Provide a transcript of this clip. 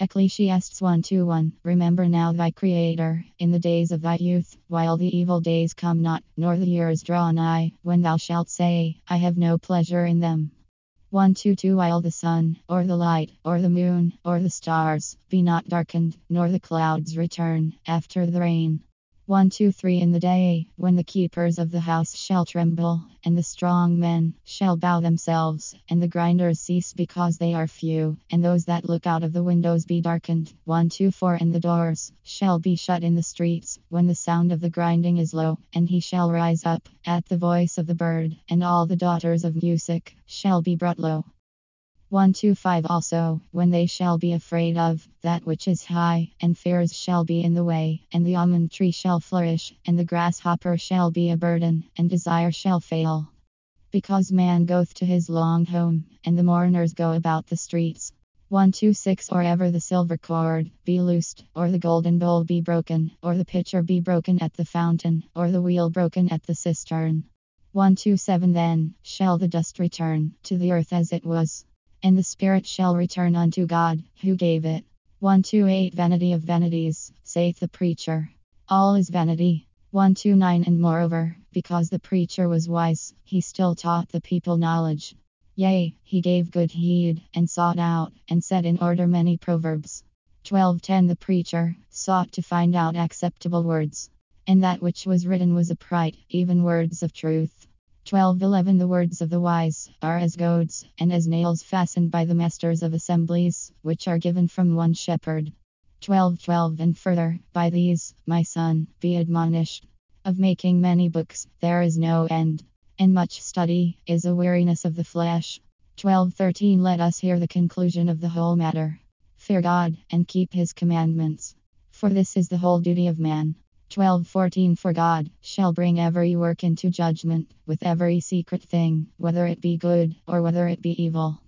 Ecclesiastes 1:1. Remember now thy Creator in the days of thy youth, while the evil days come not, nor the years draw nigh, when thou shalt say, I have no pleasure in them. 1:2. While the sun, or the light, or the moon, or the stars be not darkened, nor the clouds return after the rain. 1:3. In the day, when the keepers of the house shall tremble, and the strong men shall bow themselves, and the grinders cease because they are few, and those that look out of the windows be darkened. 1:4. And the doors shall be shut in the streets, when the sound of the grinding is low, and he shall rise up at the voice of the bird, and all the daughters of music shall be brought low. 1:5. Also, when they shall be afraid of that which is high, and fears shall be in the way, and the almond tree shall flourish, and the grasshopper shall be a burden, and desire shall fail. Because man goeth to his long home, and the mourners go about the streets. 1:6. Or ever the silver cord be loosed, or the golden bowl be broken, or the pitcher be broken at the fountain, or the wheel broken at the cistern. 1:7. Then shall the dust return to the earth as it was, and the spirit shall return unto God, who gave it. 1:8. Vanity of vanities, saith the preacher. All is vanity. 1:9. And moreover, because the preacher was wise, he still taught the people knowledge. Yea, he gave good heed, and sought out, and set in order many proverbs. 12:10. The preacher sought to find out acceptable words, and that which was written was upright, even words of truth. 12:11. The words of the wise are as goads, and as nails fastened by the masters of assemblies, which are given from one shepherd. 12:12. And further, by these, my son, be admonished. Of making many books there is no end, and much study is a weariness of the flesh. 12:13. Let us hear the conclusion of the whole matter. Fear God, and keep his commandments, for this is the whole duty of man. 12:14. For God shall bring every work into judgment, with every secret thing, whether it be good, or whether it be evil.